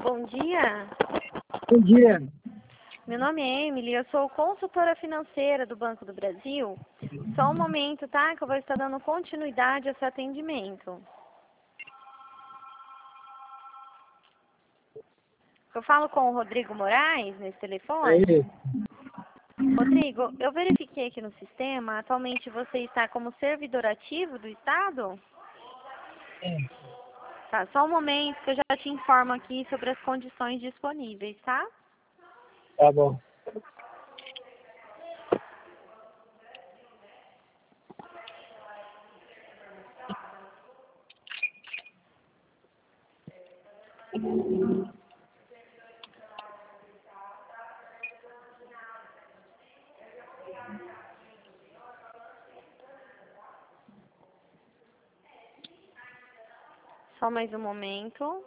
bom dia. Bom dia. Meu nome é Emily, eu sou consultora financeira do Banco do Brasil. Só um momento, tá? Que eu vou estar dando continuidade a seu atendimento. Eu falo com o Rodrigo Moraes nesse telefone. Aí, Rodrigo, eu verifiquei aqui no sistema, atualmente você está como servidor ativo do Estado? Tá, só um momento que eu já te informo aqui sobre as condições disponíveis, tá? tá bom. Só mais um momento.